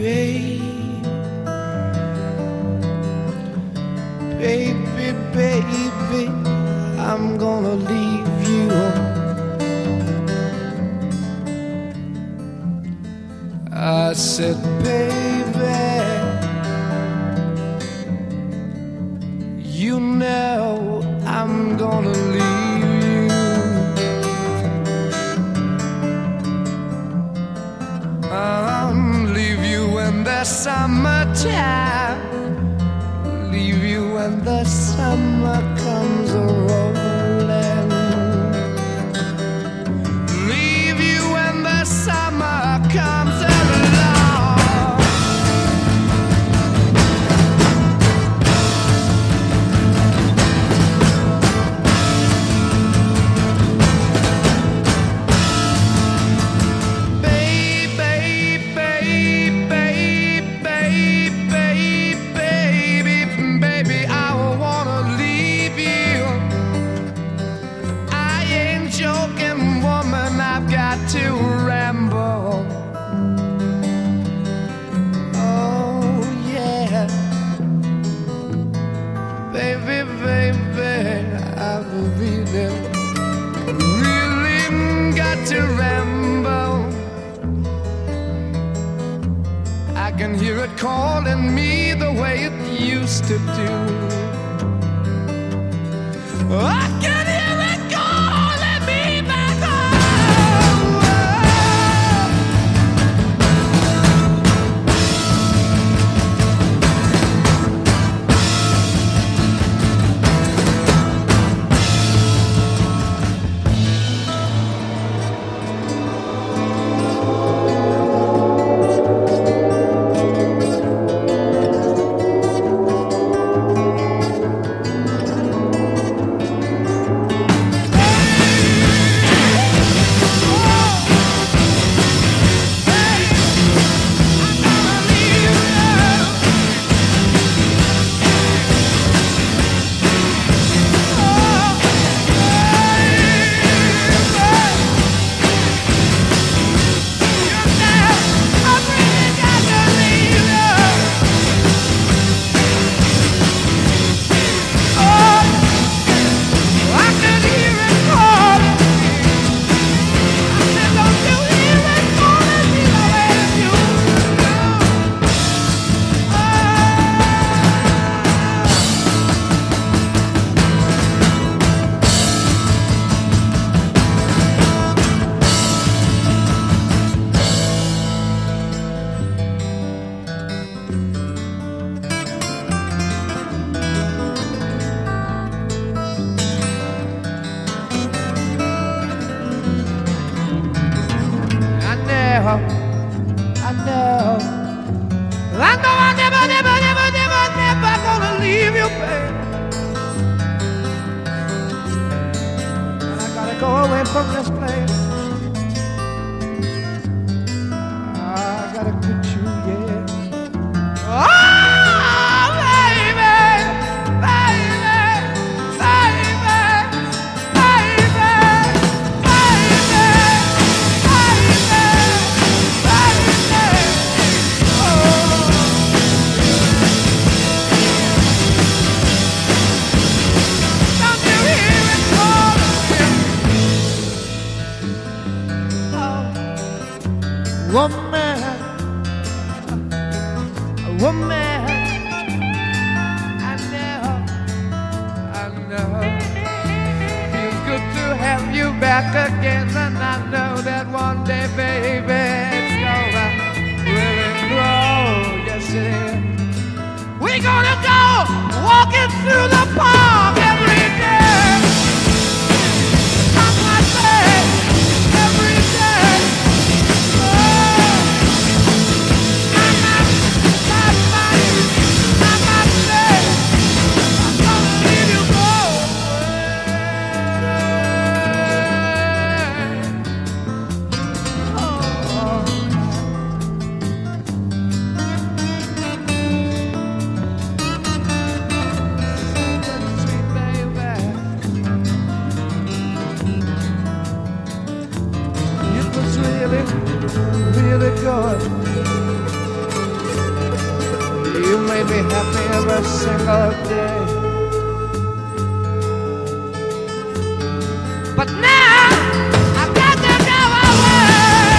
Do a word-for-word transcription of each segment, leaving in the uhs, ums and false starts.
Baby, baby, I'm gonna leave you. I said, baby, you know I'm gonna leave you. I'll leave you in the summertime, leave you when the summer comes a-rolling, leave you when the summer comes along. To ramble, oh yeah, baby, baby, I believe it. Really got to ramble. I can hear it calling me the way it used to do. I can hear it calling me back home. I know, I know I never, never, never, never, never gonna leave you, baby. I gotta go away from this place. I gotta quit you, yeah. Oh, baby, baby, baby, baby, woman, woman, I know, I know. Feels good to have you back again, and I know that one day, baby, it's gonna really grow. Yes, it is. We're gonna go walking through the park every day. I might say every day. Sweet made me happy every single day. But now I've got to go away.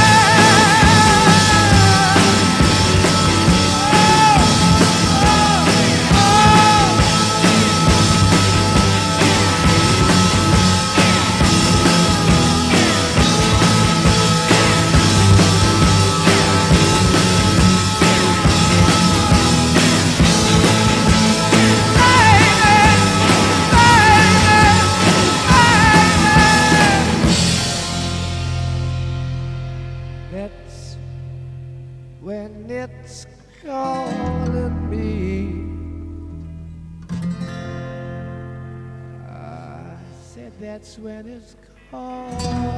When it's calling me, I said that's when it's calling.